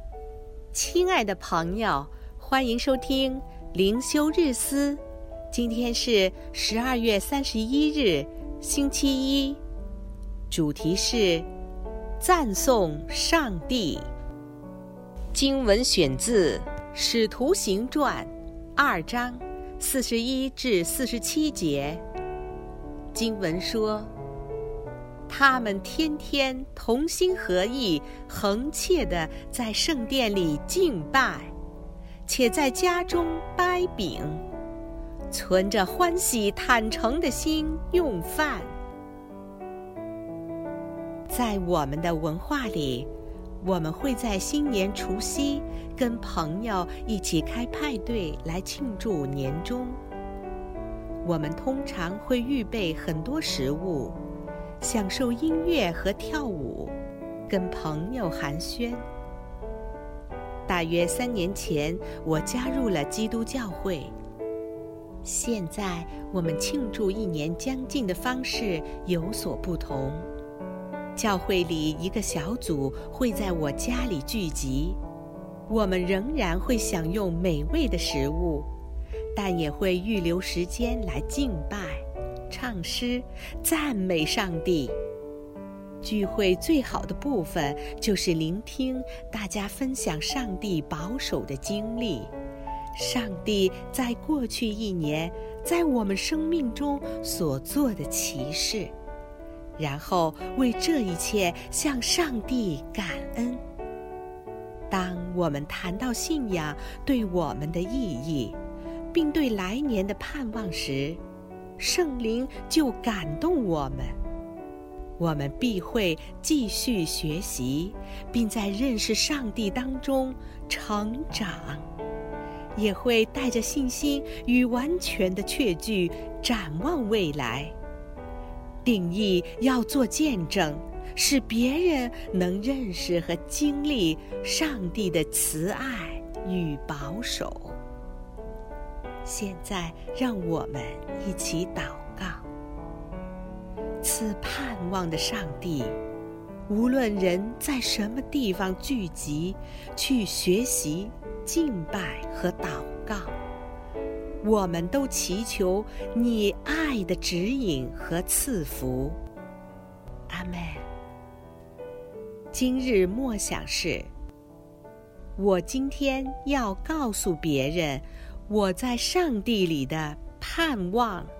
亲爱的朋友，欢迎收听灵修日思。今天是12月31日，星期一。主题是赞颂上帝。经文选自《使徒行传》2章41至47节。经文说，他们天天同心合意，恒切地在圣殿里敬拜，且在家中掰饼，存着欢喜坦诚的心用饭。在我们的文化里，我们会在新年除夕跟朋友一起开派对来庆祝年终。我们通常会预备很多食物，享受音乐和跳舞，跟朋友寒暄。大约3年前，我加入了基督教会。现在我们庆祝1年将近的方式有所不同。教会里一个小组会在我家里聚集，我们仍然会享用美味的食物，但也会预留时间来敬拜、唱诗、赞美上帝。聚会最好的部分就是聆听大家分享上帝保守的经历，上帝在过去1年在我们生命中所做的奇事，然后为这一切向上帝感恩。当我们谈到信仰对我们的意义，并对来年的盼望时，圣灵就感动我们。我们必会继续学习，并在认识上帝当中成长，也会带着信心与完全的确据展望未来。定义要做见证，使别人能认识和经历上帝的慈爱与保守。现在让我们一起祷告。赐盼望的上帝，无论人在什么地方聚集，去学习、敬拜和祷告，我们都祈求你爱的指引和赐福。阿们。今日默想是：我今天要告诉别人我在上帝里的盼望。